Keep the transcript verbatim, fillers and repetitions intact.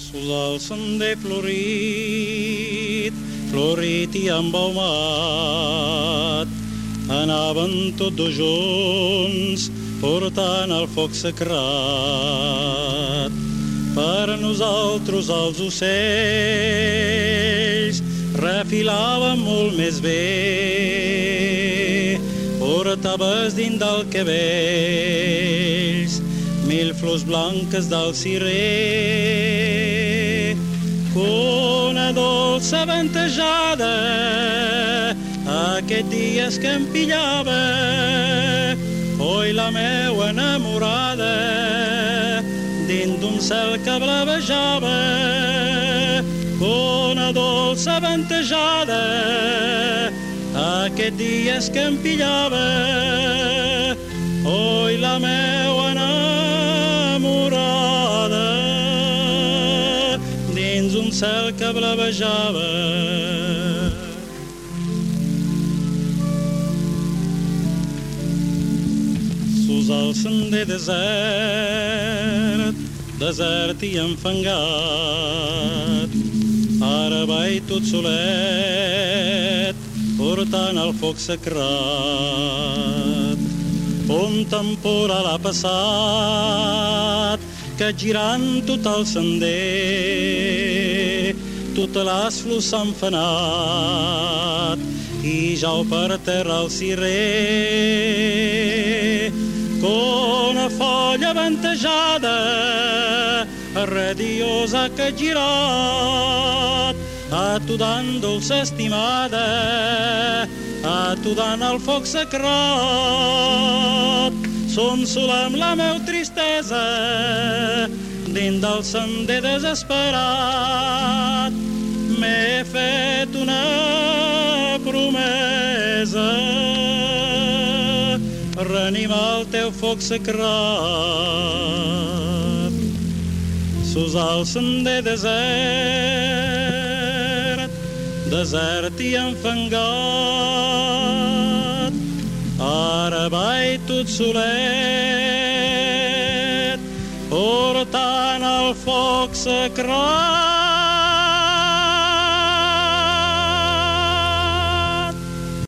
Sus el sender florit, florit i embaumat, anaven tots dos junts portant el foc sacrat. Per nosaltres els ocells refilaven molt més bé, portaves dins del cabells mil flors blanques del cirer, que una dolça ventejada aquests dies que em pillava, oi la meua enamorada dins d'un cel que blavejava, que una dolça ventejada aquests dies que em pillava, oi la meua enamorada dins un cel que blavejava. Sus el sender desert, desert i enfangat, ara vaig tot solet portant el foc sacrat. Un temporal ha passat que girant tot el sender totes les flors s'han fanat i jau per terra el cirer, que una folla ventejada radiosa que ha girat a tu dan dolça estimada, a tu dan el foc sacrat. Som sola amb la meu tristesa dins del sender desesperat, m'he fet una promesa, reanimar el teu foc sacrat. Sus el sender desert, desert i enfangat, ara vaig tot solet portant el foc sacrat.